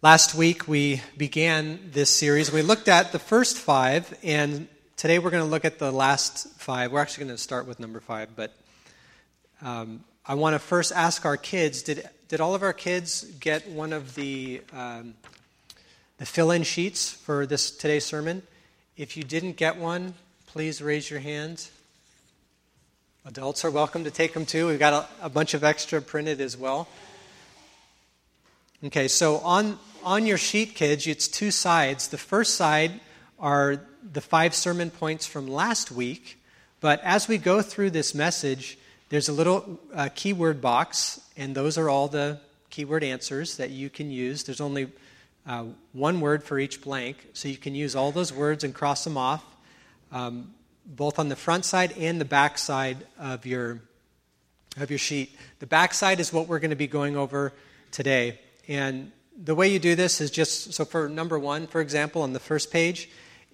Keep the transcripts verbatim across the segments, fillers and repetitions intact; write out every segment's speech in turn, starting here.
Last week we began this series. We looked at the first five, and today we're going to look at the last five. We're actually going to start with number five, but um, I want to first ask our kids, did did all of our kids get one of the um, the fill-in sheets for this today's sermon? If you didn't get one, please raise your hand. Adults are welcome to take them too. We've got a, a bunch of extra printed as well. Okay, so on, on your sheet, kids, it's two sides. The first side are the five sermon points from last week, but as we go through this message, there's a little uh, keyword box, and those are all the keyword answers that you can use. There's only uh, one word for each blank, so you can use all those words and cross them off, um, both on the front side and the back side of your, of your sheet. The back side is what we're going to be going over today. And the way you do this is just, so for number one, for example, on the first page,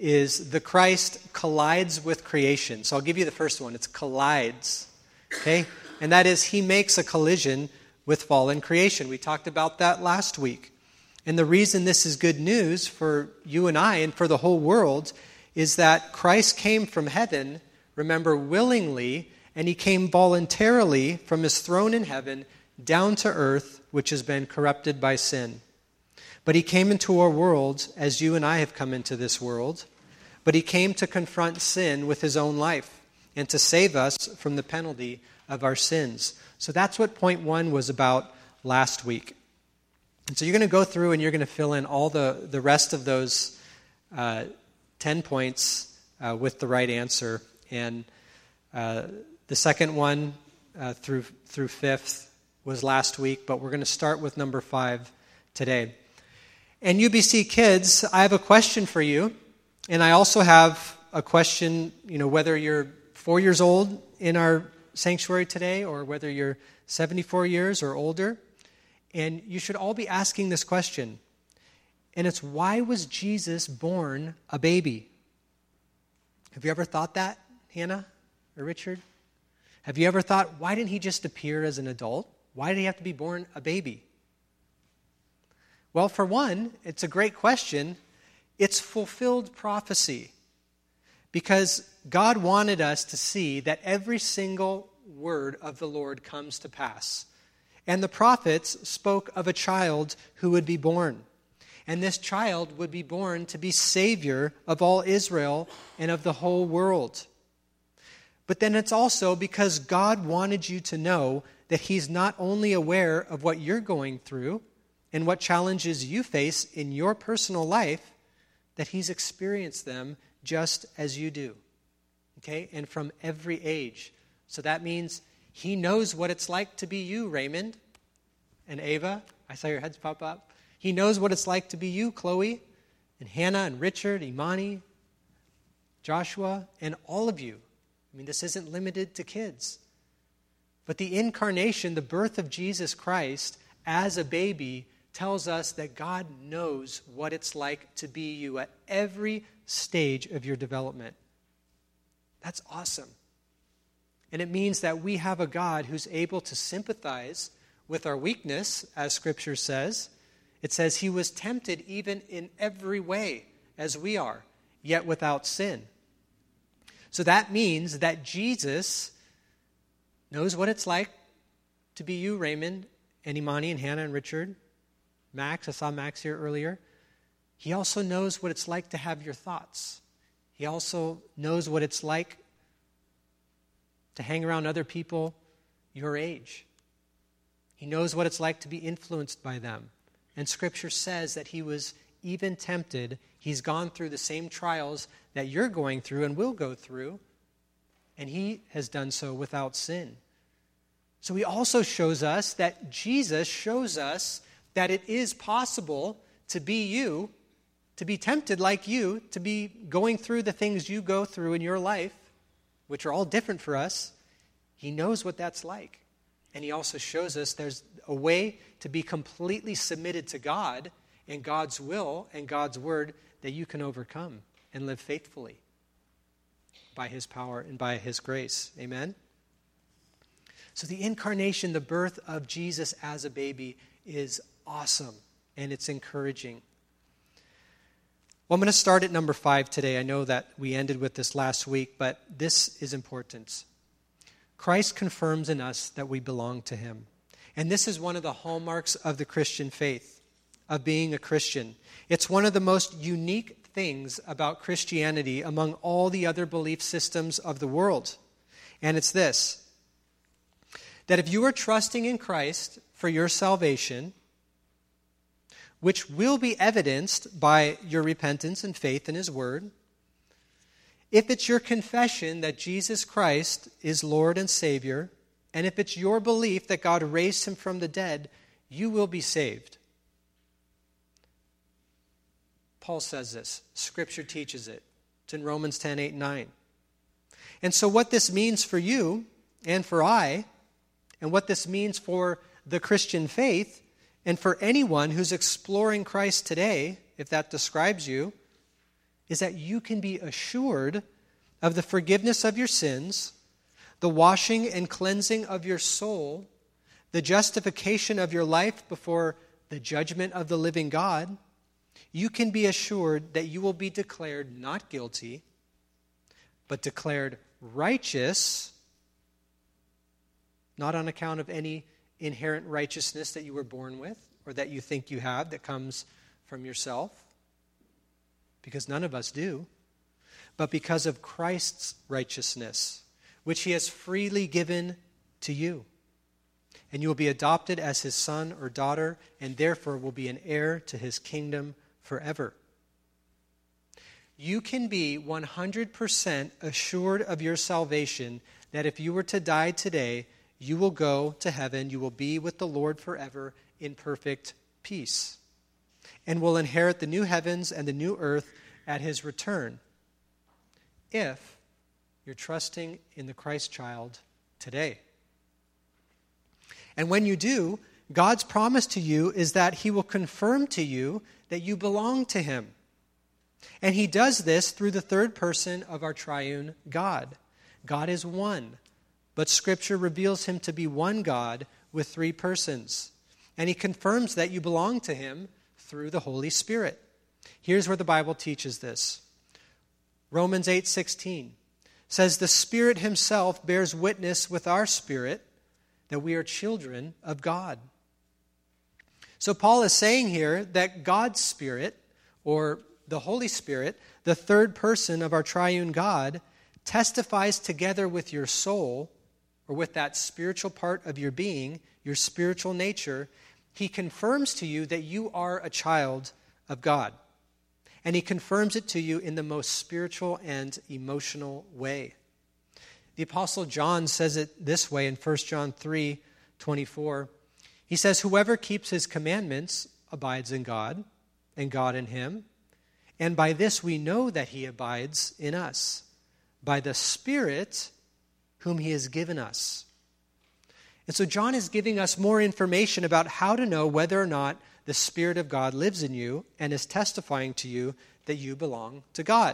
is the Christ collides with creation. So I'll give you the first one. It's collides, okay? And that is he makes a collision with fallen creation. We talked about that last week. And the reason this is good news for you and I and for the whole world is that Christ came from heaven, remember, willingly, and he came voluntarily from his throne in heaven down to earth, which has been corrupted by sin. But he came into our world as you and I have come into this world. But he came to confront sin with his own life and to save us from the penalty of our sins. So that's what point one was about last week. And so you're going to go through and you're going to fill in all the, the rest of those uh, ten points uh, with the right answer. And uh, the second one uh, through through fifth was last week, but we're going to start with number five today. And U B C kids, I have a question for you, and I also have a question, you know, whether you're four years old in our sanctuary today or whether you're seventy-four years or older, and you should all be asking this question, and it's, why was Jesus born a baby? Have you ever thought that, Hannah or Richard? Have you ever thought, why didn't he just appear as an adult? Why did he have to be born a baby? Well, for one, it's a great question. It's fulfilled prophecy. Because God wanted us to see that every single word of the Lord comes to pass. And the prophets spoke of a child who would be born. And this child would be born to be Savior of all Israel and of the whole world. But then it's also because God wanted you to know that he's not only aware of what you're going through and what challenges you face in your personal life, that he's experienced them just as you do, okay? And from every age. So that means he knows what it's like to be you, Raymond and Ava. I saw your heads pop up. He knows what it's like to be you, Chloe, and Hannah and Richard, Imani, Joshua, and all of you. I mean, this isn't limited to kids. But the incarnation, the birth of Jesus Christ as a baby, tells us that God knows what it's like to be you at every stage of your development. That's awesome. And it means that we have a God who's able to sympathize with our weakness, as Scripture says. It says he was tempted even in every way as we are, yet without sin. So that means that Jesus knows what it's like to be you, Raymond, and Imani, and Hannah, and Richard. Max, I saw Max here earlier. He also knows what it's like to have your thoughts. He also knows what it's like to hang around other people your age. He knows what it's like to be influenced by them. And Scripture says that he was even tempted. He's gone through the same trials that you're going through and will go through. And he has done so without sin. So he also shows us that Jesus shows us that it is possible to be you, to be tempted like you, to be going through the things you go through in your life, which are all different for us. He knows what that's like. And he also shows us there's a way to be completely submitted to God and God's will and God's word that you can overcome and live faithfully by his power and by his grace. Amen? So the incarnation, the birth of Jesus as a baby, is awesome. and it's encouraging. Well, I'm going to start at number five today. I know that we ended with this last week, but this is important. Christ confirms in us that we belong to him. And this is one of the hallmarks of the Christian faith, of being a Christian. It's one of the most unique things about Christianity among all the other belief systems of the world. And it's this, that if you are trusting in Christ for your salvation, which will be evidenced by your repentance and faith in his word, if it's your confession that Jesus Christ is Lord and Savior, and if it's your belief that God raised him from the dead, you will be saved. Paul says this. Scripture teaches it. It's in Romans ten, eight, and nine. And so what this means for you and for I, and what this means for the Christian faith, and for anyone who's exploring Christ today, if that describes you, is that you can be assured of the forgiveness of your sins, the washing and cleansing of your soul, the justification of your life before the judgment of the living God. You can be assured that you will be declared not guilty, but declared righteous, not on account of any inherent righteousness that you were born with or that you think you have that comes from yourself, because none of us do, but because of Christ's righteousness, which he has freely given to you. And you will be adopted as his son or daughter, and therefore will be an heir to his kingdom forever. You can be one hundred percent assured of your salvation, that if you were to die today, you will go to heaven, you will be with the Lord forever in perfect peace, and will inherit the new heavens and the new earth at his return, if you're trusting in the Christ child today. And when you do, God's promise to you is that he will confirm to you that you belong to him. And he does this through the third person of our triune God. God is one, but Scripture reveals him to be one God with three persons. And he confirms that you belong to him through the Holy Spirit. Here's where the Bible teaches this. Romans eight sixteen says, the Spirit himself bears witness with our spirit that we are children of God. So Paul is saying here that God's Spirit, or the Holy Spirit, the third person of our triune God, testifies together with your soul, or with that spiritual part of your being, your spiritual nature. He confirms to you that you are a child of God. And he confirms it to you in the most spiritual and emotional way. The Apostle John says it this way in First John three twenty-four. He says, whoever keeps his commandments abides in God, and God in him. And by this we know that he abides in us, by the Spirit whom he has given us. And so John is giving us more information about how to know whether or not the Spirit of God lives in you and is testifying to you that you belong to God.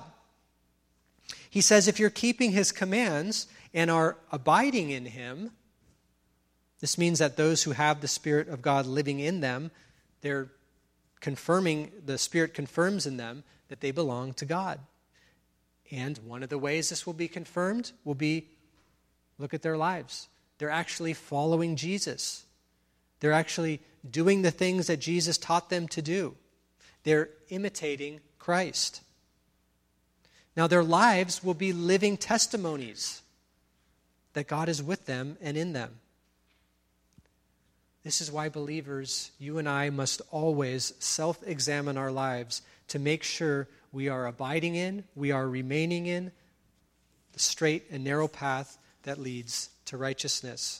He says if you're keeping his commands and are abiding in him, this means that those who have the Spirit of God living in them, they're confirming, the Spirit confirms in them that they belong to God. And one of the ways this will be confirmed will be, look at their lives. They're actually following Jesus. They're actually doing the things that Jesus taught them to do. They're imitating Christ. Now their lives will be living testimonies that God is with them and in them. This is why believers, you and I, must always self-examine our lives to make sure we are abiding in, we are remaining in the straight and narrow path that leads to righteousness.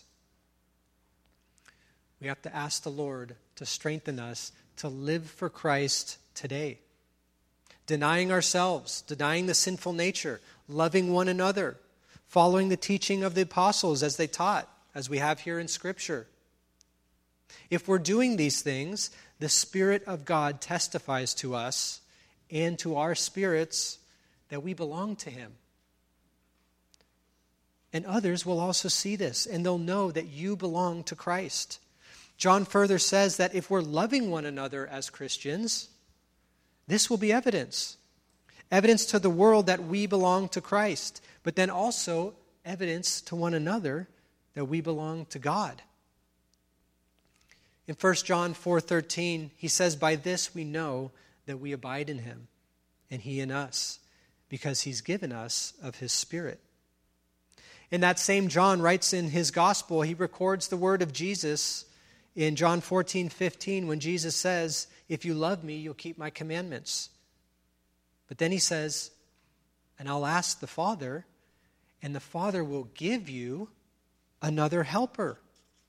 We have to ask the Lord to strengthen us to live for Christ today. Denying ourselves, denying the sinful nature, loving one another, following the teaching of the apostles as they taught, as we have here in Scripture. If we're doing these things, the Spirit of God testifies to us and to our spirits that we belong to him. And others will also see this, and they'll know that you belong to Christ. John further says that if we're loving one another as Christians, this will be evidence. Evidence to the world that we belong to Christ, but then also evidence to one another that we belong to God. In First John four thirteen, he says, "By this we know that we abide in him, and he in us, because he's given us of his Spirit." In that same John writes in his gospel, he records the word of Jesus in John fourteen fifteen, when Jesus says, "If you love me, you'll keep my commandments." But then he says, "And I'll ask the Father, and the Father will give you another helper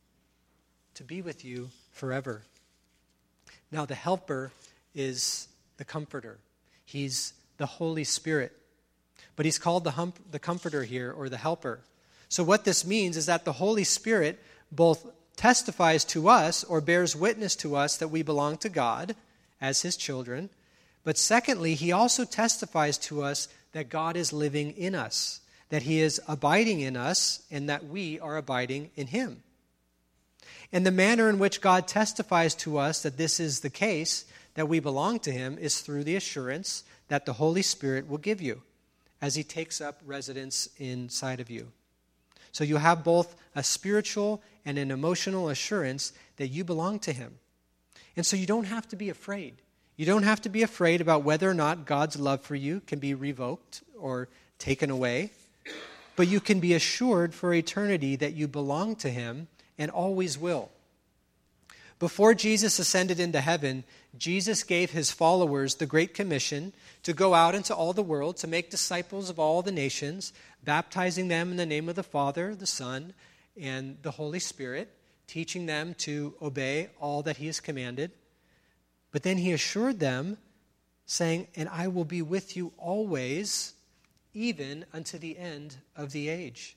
to be with you forever." Now, the helper is the Comforter. He's the Holy Spirit. But he's called the, hump, the Comforter here, or the Helper. So what this means is that the Holy Spirit both testifies to us or bears witness to us that we belong to God as his children. But secondly, he also testifies to us that God is living in us, that he is abiding in us, and that we are abiding in him. And the manner in which God testifies to us that this is the case, that we belong to him, is through the assurance that the Holy Spirit will give you as he takes up residence inside of you. So you have both a spiritual and an emotional assurance that you belong to him. And so you don't have to be afraid. You don't have to be afraid about whether or not God's love for you can be revoked or taken away. But you can be assured for eternity that you belong to him and always will. Before Jesus ascended into heaven, Jesus gave his followers the Great Commission to go out into all the world to make disciples of all the nations, baptizing them in the name of the Father, the Son, and the Holy Spirit, teaching them to obey all that he has commanded. But then he assured them, saying, "And I will be with you always, even unto the end of the age."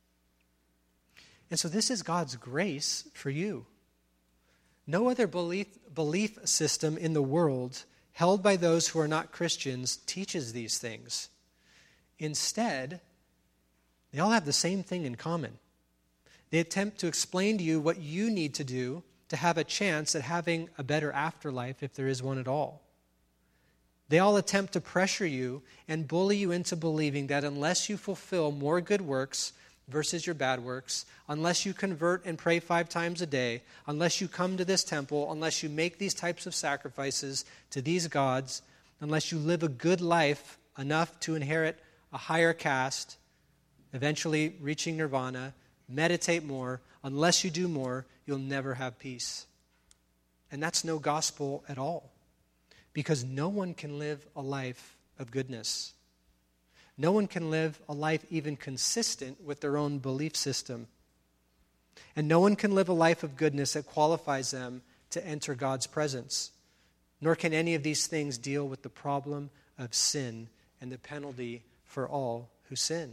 And so this is God's grace for you. No other belief, belief system in the world held by those who are not Christians teaches these things. Instead, they all have the same thing in common. They attempt to explain to you what you need to do to have a chance at having a better afterlife, if there is one at all. They all attempt to pressure you and bully you into believing that unless you fulfill more good works versus your bad works, unless you convert and pray five times a day, unless you come to this temple, unless you make these types of sacrifices to these gods, unless you live a good life enough to inherit a higher caste, eventually reaching nirvana, meditate more, unless you do more, you'll never have peace. And that's no gospel at all, because no one can live a life of goodness. No one can live a life even consistent with their own belief system. And no one can live a life of goodness that qualifies them to enter God's presence. Nor can any of these things deal with the problem of sin and the penalty for all who sin.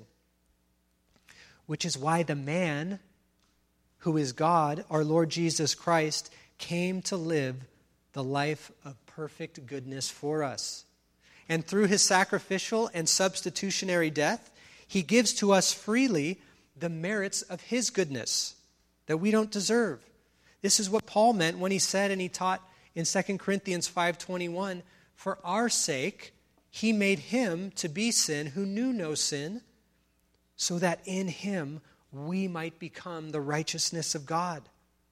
Which is why the man who is God, our Lord Jesus Christ, came to live the life of perfect goodness for us. And through his sacrificial and substitutionary death, he gives to us freely the merits of his goodness that we don't deserve. This is what Paul meant when he said, and he taught in Second Corinthians five twenty-one, "For our sake he made him to be sin who knew no sin, so that in him we might become the righteousness of God."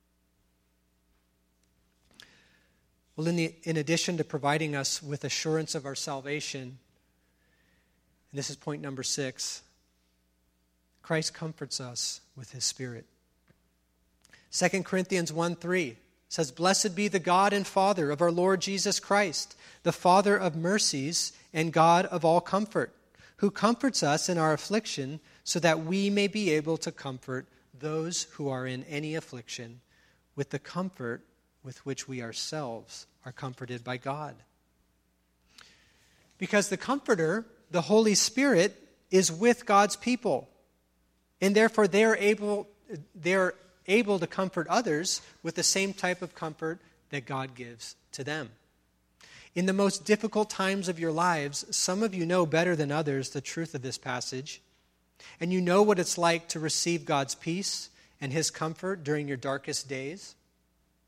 Well, in, the, in addition to providing us with assurance of our salvation, and this is point number six, Christ comforts us with his Spirit. Second Corinthians one three says, "Blessed be the God and Father of our Lord Jesus Christ, the Father of mercies and God of all comfort, who comforts us in our affliction, so that we may be able to comfort those who are in any affliction with the comfort with which we ourselves are comforted by God." Because the Comforter, the Holy Spirit, is with God's people. And therefore they are able, they're able to comfort others with the same type of comfort that God gives to them. In the most difficult times of your lives, some of you know better than others the truth of this passage. And you know what it's like to receive God's peace and his comfort during your darkest days.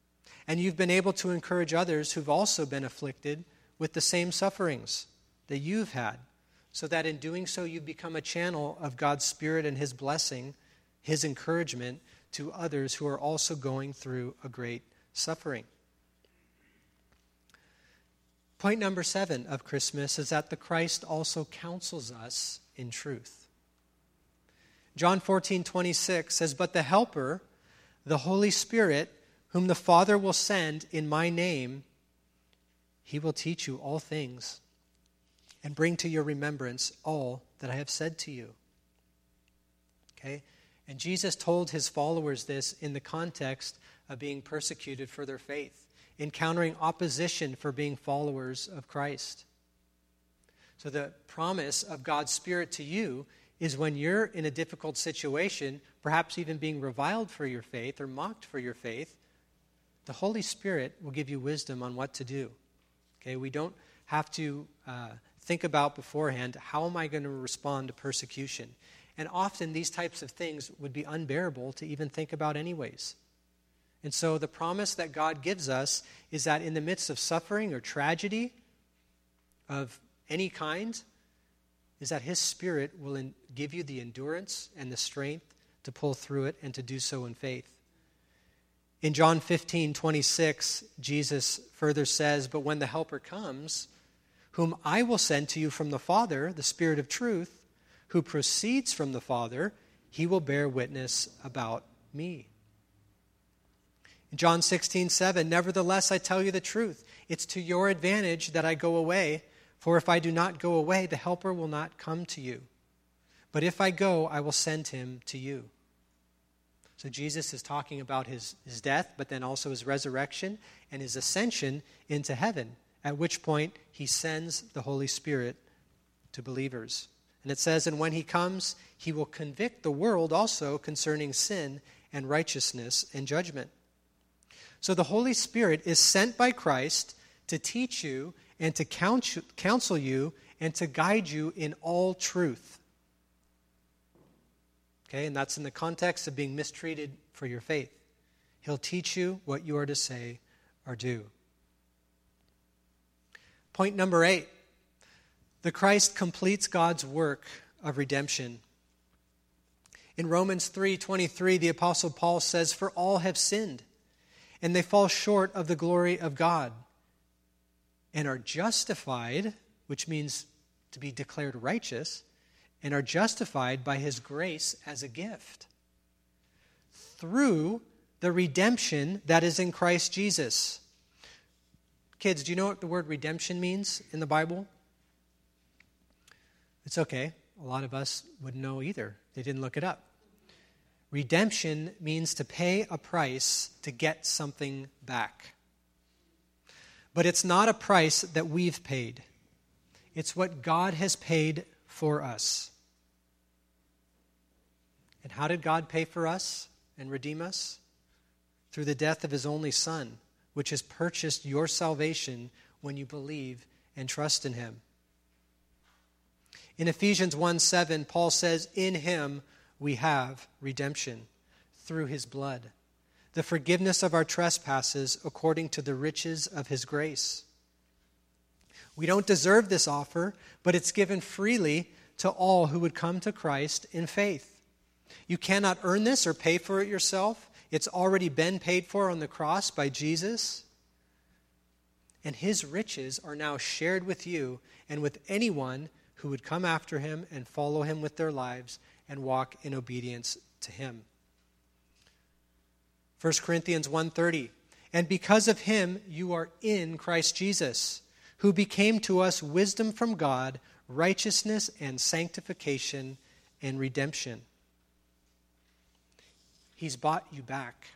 And you've been able to encourage others who've also been afflicted with the same sufferings that you've had, so that in doing so you've become a channel of God's Spirit and His blessing, His encouragement to others who are also going through a great suffering. Point number seven of Christmas is that the Christ also counsels us in truth. John fourteen twenty-six says, "But the Helper, the Holy Spirit, whom the Father will send in my name, He will teach you all things and bring to your remembrance all that I have said to you." Okay? And Jesus told His followers this in the context of being persecuted for their faith, encountering opposition for being followers of Christ. So the promise of God's Spirit to you is when you're in a difficult situation, perhaps even being reviled for your faith or mocked for your faith, the Holy Spirit will give you wisdom on what to do. Okay, we don't have to uh, think about beforehand, how am I going to respond to persecution? And often these types of things would be unbearable to even think about anyways. And so the promise that God gives us is that in the midst of suffering or tragedy of any kind, is that His Spirit will in, give you the endurance and the strength to pull through it and to do so in faith. In John fifteen twenty-six, Jesus further says, "But when the Helper comes, whom I will send to you from the Father, the Spirit of truth, who proceeds from the Father, He will bear witness about me." In John sixteen seven, "Nevertheless, I tell you the truth. It's to your advantage that I go away. For if I do not go away, the Helper will not come to you. But if I go, I will send Him to you." So Jesus is talking about his, his death, but then also His resurrection and His ascension into heaven, at which point He sends the Holy Spirit to believers. And it says, "And when He comes, He will convict the world also concerning sin and righteousness and judgment." So the Holy Spirit is sent by Christ to teach you and to counsel you and to guide you in all truth. Okay, and that's in the context of being mistreated for your faith. He'll teach you what you are to say or do. Point number eight. The Christ completes God's work of redemption. In Romans three twenty-three, the Apostle Paul says, "For all have sinned, and they fall short of the glory of God, and are justified," which means to be declared righteous, "and are justified by His grace as a gift, through the redemption that is in Christ Jesus." Kids, do you know what the word redemption means in the Bible? It's okay. A lot of us wouldn't know either. They didn't look it up. Redemption means to pay a price to get something back. But it's not a price that we've paid. It's what God has paid for us. And how did God pay for us and redeem us? Through the death of His only Son, which has purchased your salvation when you believe and trust in Him. In Ephesians one seven, Paul says, "In Him we have redemption, through His blood, the forgiveness of our trespasses according to the riches of His grace." We don't deserve this offer, but it's given freely to all who would come to Christ in faith. You cannot earn this or pay for it yourself. It's already been paid for on the cross by Jesus. And His riches are now shared with you and with anyone who would come after Him and follow Him with their lives and walk in obedience to Him. First Corinthians one thirty, "And because of Him you are in Christ Jesus, who became to us wisdom from God, righteousness and sanctification and redemption." He's bought you back.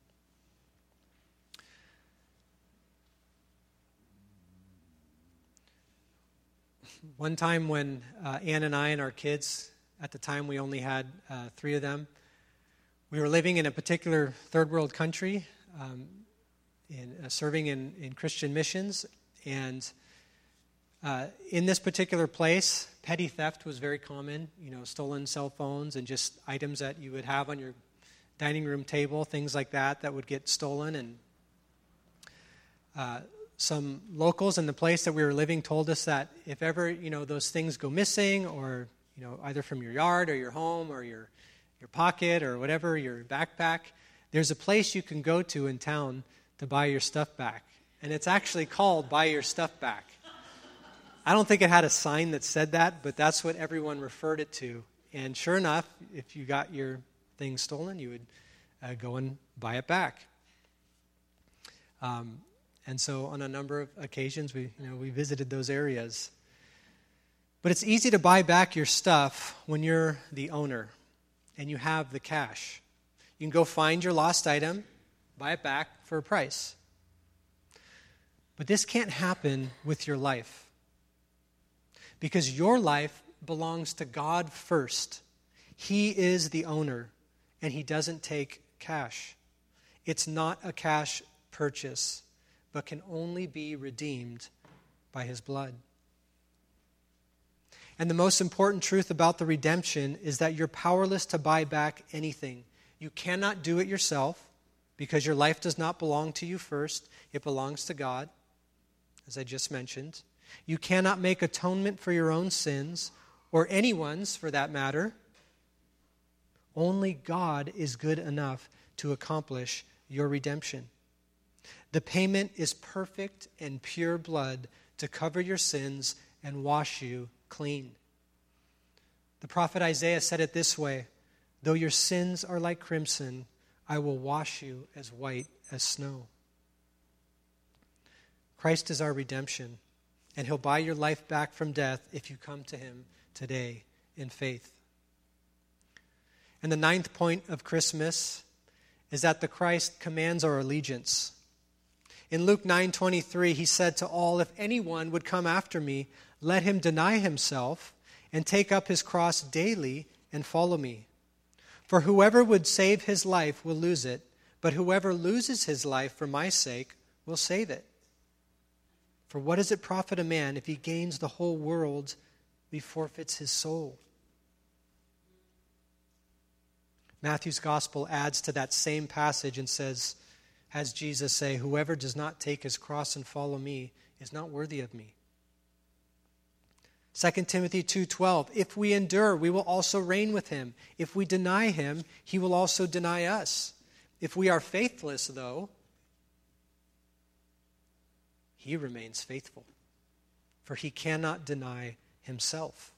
One time when uh, Ann and I and our kids, at the time we only had uh, three of them, we were living in a particular third world country, um, in, uh, serving in, in Christian missions, and uh, in this particular place, petty theft was very common, you know, stolen cell phones and just items that you would have on your dining room table, things like that, that would get stolen. And uh, some locals in the place that we were living told us that if ever, you know, those things go missing, or, you know, either from your yard or your home or your, your pocket or whatever, your backpack, there's a place you can go to in town to buy your stuff back. And it's actually called Buy Your Stuff Back. I don't think it had a sign that said that, but that's what everyone referred it to. And sure enough, if you got your thing stolen, you would uh, go and buy it back. Um, and so on a number of occasions, we, you know, we visited those areas. But it's easy to buy back your stuff when you're the owner and you have the cash. You can go find your lost item, buy it back for a price. But this can't happen with your life, because your life belongs to God first. He is the owner, and he doesn't take cash. It's not a cash purchase, but can only be redeemed by his blood. And the most important truth about the redemption is that you're powerless to buy back anything. You cannot do it yourself, because your life does not belong to you first. It belongs to God, as I just mentioned. You cannot make atonement for your own sins, or anyone's for that matter. Only God is good enough to accomplish your redemption. The payment is perfect and pure blood to cover your sins and wash you clean. The prophet Isaiah said it this way: though your sins are like crimson, I will wash you as white as snow. Christ is our redemption, and he'll buy your life back from death if you come to him today in faith. And the ninth point of Christmas is that the Christ commands our allegiance. In Luke nine twenty-three, he said to all, "If anyone would come after me, let him deny himself and take up his cross daily and follow me. For whoever would save his life will lose it, but whoever loses his life for my sake will save it. For what does it profit a man if he gains the whole world but forfeits his soul?" Matthew's gospel adds to that same passage and says, has Jesus say, "Whoever does not take his cross and follow me is not worthy of me." Second Timothy two twelve, if we endure, we will also reign with him. If we deny him, he will also deny us. If we are faithless, though, he remains faithful, for he cannot deny himself.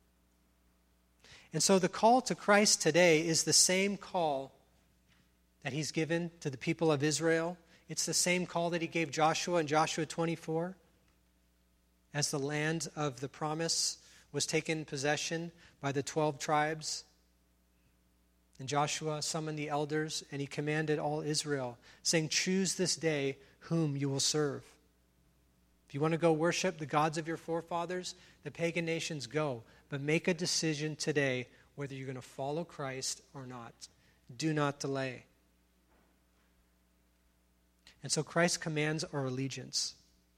And so the call to Christ today is the same call that he's given to the people of Israel. It's the same call that he gave Joshua in Joshua twenty-four. As the land of the promise was taken possession by the twelve tribes. And Joshua summoned the elders, and he commanded all Israel, saying, "Choose this day whom you will serve. If you want to go worship the gods of your forefathers, the pagan nations, go. But make a decision today whether you're going to follow Christ or not. Do not delay." And so Christ commands our allegiance.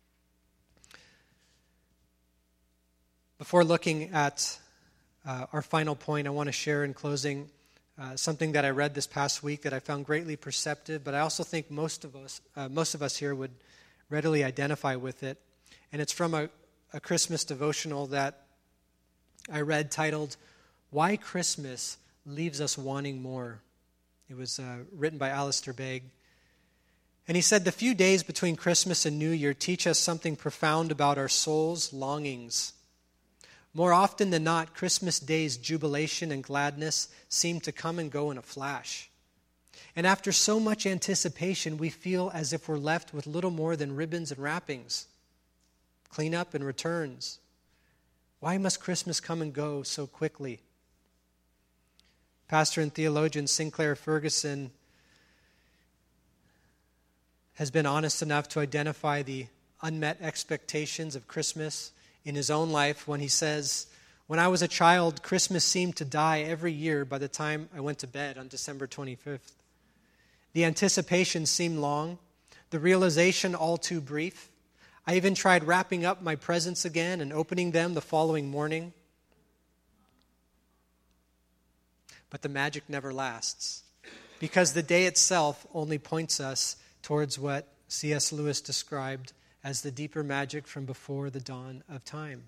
Before looking at uh, our final point, I want to share in closing uh, something that I read this past week that I found greatly perceptive, but I also think most of us, uh, most of us here would readily identify with it. And it's from a, a Christmas devotional that I read titled, "Why Christmas Leaves Us Wanting More." It was uh, written by Alistair Begg. And he said, "The few days between Christmas and New Year teach us something profound about our soul's longings. More often than not, Christmas Day's jubilation and gladness seem to come and go in a flash. And after so much anticipation, we feel as if we're left with little more than ribbons and wrappings, cleanup and returns. Why must Christmas come and go so quickly?" Pastor and theologian Sinclair Ferguson has been honest enough to identify the unmet expectations of Christmas in his own life when he says, "When I was a child, Christmas seemed to die every year by the time I went to bed on December twenty-fifth. The anticipation seemed long, the realization all too brief. I even tried wrapping up my presents again and opening them the following morning. But the magic never lasts, because the day itself only points us towards what C S Lewis described as the deeper magic from before the dawn of time.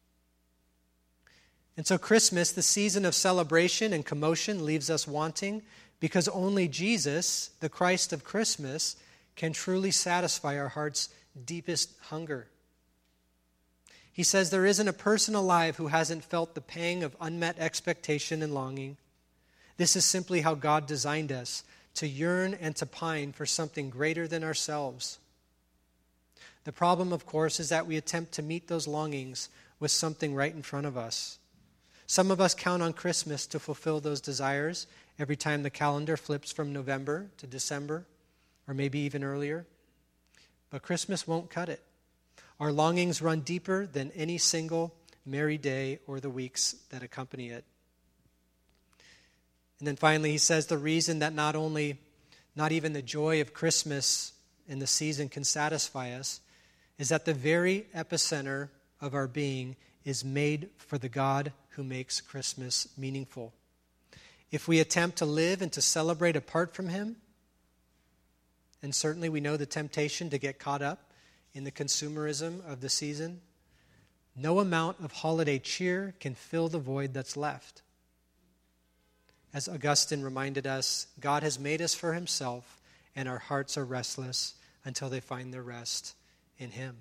And so Christmas, the season of celebration and commotion, leaves us wanting because only Jesus, the Christ of Christmas, can truly satisfy our heart's deepest hunger. He says there isn't a person alive who hasn't felt the pang of unmet expectation and longing. This is simply how God designed us, to yearn and to pine for something greater than ourselves. The problem, of course, is that we attempt to meet those longings with something right in front of us. Some of us count on Christmas to fulfill those desires every time the calendar flips from November to December, or maybe even earlier. But Christmas won't cut it. Our longings run deeper than any single merry day or the weeks that accompany it. And then finally, he says the reason that not only, not even the joy of Christmas in the season can satisfy us is that the very epicenter of our being is made for the God who makes Christmas meaningful. If we attempt to live and to celebrate apart from him, and certainly we know the temptation to get caught up in the consumerism of the season, no amount of holiday cheer can fill the void that's left. As Augustine reminded us, God has made us for himself, and our hearts are restless until they find their rest in him.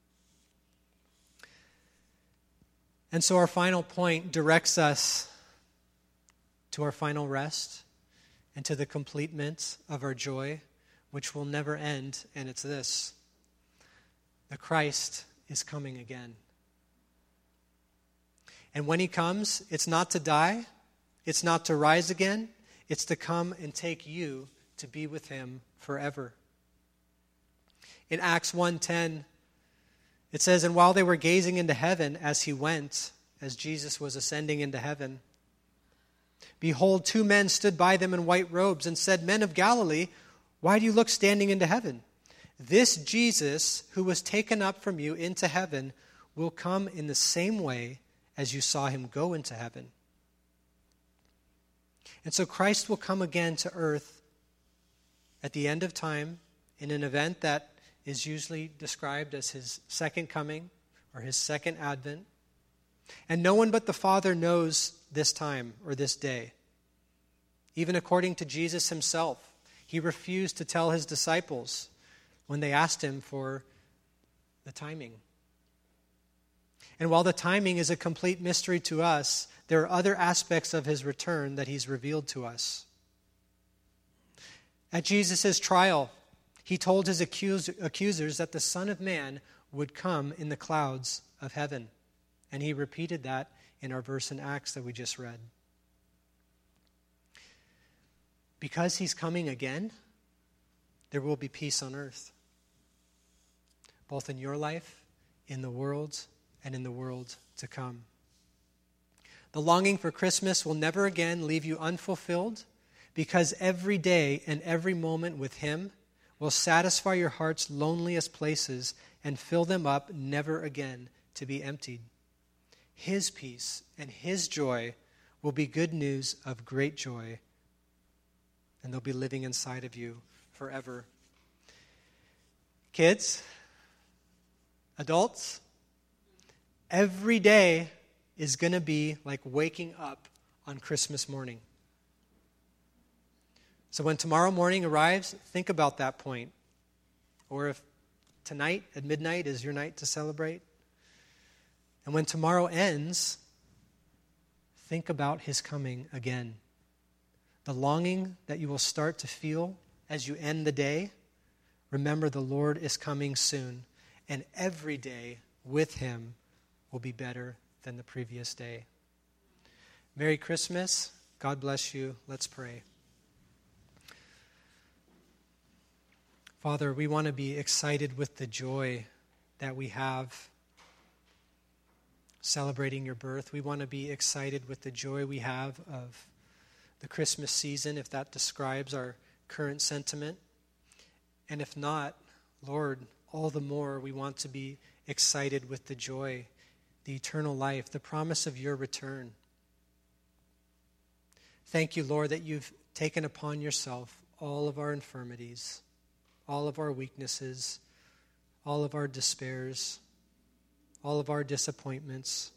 And so our final point directs us to our final rest and to the completement of our joy, which will never end, and it's this: the Christ is coming again. And when he comes, it's not to die, it's not to rise again, it's to come and take you to be with him forever. In Acts one ten, it says, "And while they were gazing into heaven as he went," as Jesus was ascending into heaven, "behold, two men stood by them in white robes and said, 'Men of Galilee, why do you look standing into heaven? This Jesus who was taken up from you into heaven will come in the same way as you saw him go into heaven.'" And so Christ will come again to earth at the end of time in an event that is usually described as his second coming or his second advent. And no one but the Father knows this time or this day. Even according to Jesus himself, he refused to tell his disciples when they asked him for the timing. And while the timing is a complete mystery to us, there are other aspects of his return that he's revealed to us. At Jesus' trial, he told his accusers that the Son of Man would come in the clouds of heaven. And he repeated that in our verse in Acts that we just read. Because he's coming again, there will be peace on earth, both in your life, in the world, and in the world to come. The longing for Christmas will never again leave you unfulfilled, because every day and every moment with him will satisfy your heart's loneliest places and fill them up never again to be emptied. His peace and his joy will be good news of great joy, and they'll be living inside of you forever. Kids, adults, every day is going to be like waking up on Christmas morning. So when tomorrow morning arrives, think about that point. Or if tonight at midnight is your night to celebrate. And when tomorrow ends, think about his coming again. The longing that you will start to feel as you end the day, remember the Lord is coming soon, and every day with him will be better than the previous day. Merry Christmas. God bless you. Let's pray. Father, we want to be excited with the joy that we have celebrating your birth. We want to be excited with the joy we have of the Christmas season, if that describes our current sentiment. And if not, Lord, all the more we want to be excited with the joy, the eternal life, the promise of your return. Thank you, Lord, that you've taken upon yourself all of our infirmities. all of our weaknesses, all of our despairs, all of our disappointments.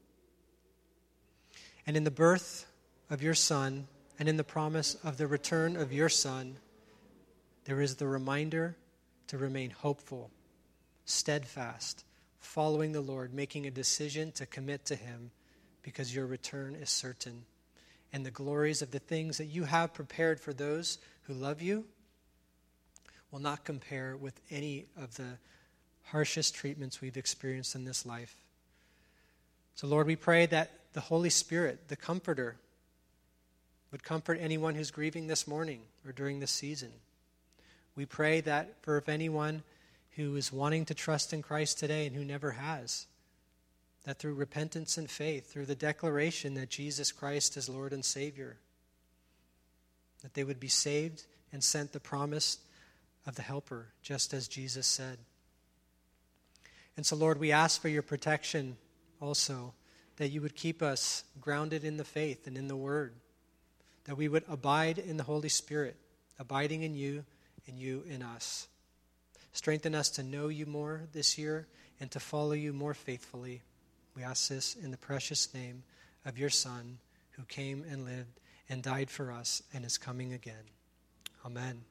And in the birth of your Son, and in the promise of the return of your Son, there is the reminder to remain hopeful, steadfast, following the Lord, making a decision to commit to Him, because your return is certain. And the glories of the things that you have prepared for those who love you will not compare with any of the harshest treatments we've experienced in this life. So, Lord, we pray that the Holy Spirit, the Comforter, would comfort anyone who's grieving this morning or during this season. We pray that for if anyone who is wanting to trust in Christ today and who never has, that through repentance and faith, through the declaration that Jesus Christ is Lord and Savior, that they would be saved and sent the promise of the Helper, just as Jesus said. And so, Lord, we ask for your protection also, that you would keep us grounded in the faith and in the Word, that we would abide in the Holy Spirit, abiding in you and you in us. Strengthen us to know you more this year and to follow you more faithfully. We ask this in the precious name of your Son, who came and lived and died for us and is coming again. Amen.